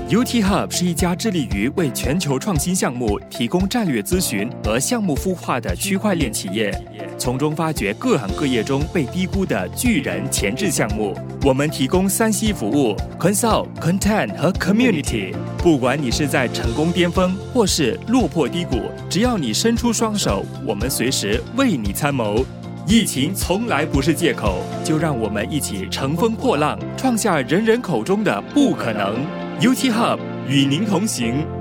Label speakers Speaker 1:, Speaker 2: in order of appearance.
Speaker 1: UT Hub 是一家致力于为全球创新项目提供战略咨询和项目孵化的区块链企业，从中发掘各行各业中被低估的巨人前置项目。我们提供3C 服务 ：Consult、Content 和 Community。不管你是在成功巅峰，或是落魄低谷，只要你伸出双手，我们随时为你参谋。疫情从来不是借口，就让我们一起乘风破浪，创下人人口中的不可能。UT Hub 与您同行。